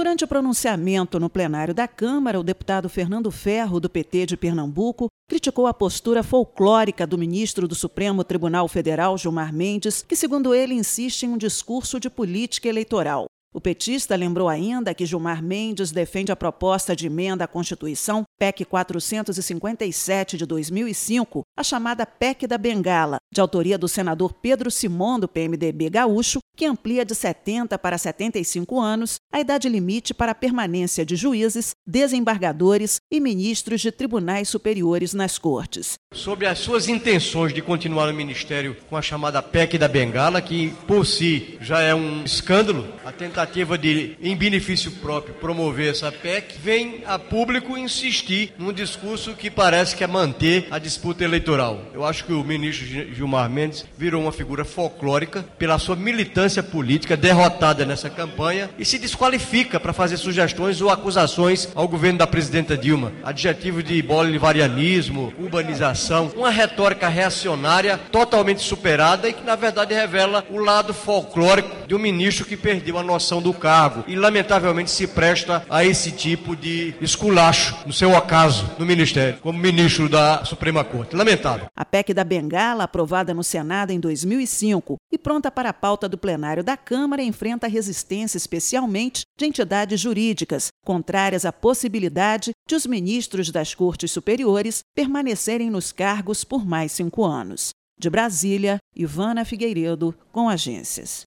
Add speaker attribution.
Speaker 1: Durante o pronunciamento no plenário da Câmara, o deputado Fernando Ferro, do PT de Pernambuco, criticou a postura folclórica do ministro do Supremo Tribunal Federal, Gilmar Mendes, que, segundo ele, insiste em um discurso de política eleitoral. O petista lembrou ainda que Gilmar Mendes defende a proposta de emenda à Constituição, PEC 457 de 2005, a chamada PEC da Bengala, de autoria do senador Pedro Simon, do PMDB gaúcho, que amplia de 70 para 75 anos a idade limite para a permanência de juízes, desembargadores e ministros de tribunais superiores nas cortes.
Speaker 2: Sobre as suas intenções de continuar no Ministério com a chamada PEC da Bengala, que por si já é um escândalo, a tentativa de, em benefício próprio, promover essa PEC, vem a público insistir num discurso que parece que é manter a disputa eleitoral. Eu acho que o ministro Gilmar Mendes virou uma figura folclórica pela sua militância política derrotada nessa campanha e se desqualifica para fazer sugestões ou acusações ao governo da presidenta Dilma. Adjetivos de bolivarianismo, urbanização, uma retórica reacionária totalmente superada e que, na verdade, revela o lado folclórico de um ministro que perdeu a noção do cargo e, lamentavelmente, se presta a esse tipo de esculacho, no seu acaso, no Ministério, como ministro da Suprema Corte. Lamentável.
Speaker 1: A PEC da Bengala, aprovada no Senado em 2005 e pronta para a pauta do plenário da Câmara, enfrenta resistência especialmente de entidades jurídicas, contrárias à possibilidade de os ministros das Cortes Superiores permanecerem nos cargos por mais 5 anos. De Brasília, Ivana Figueiredo, com Agências.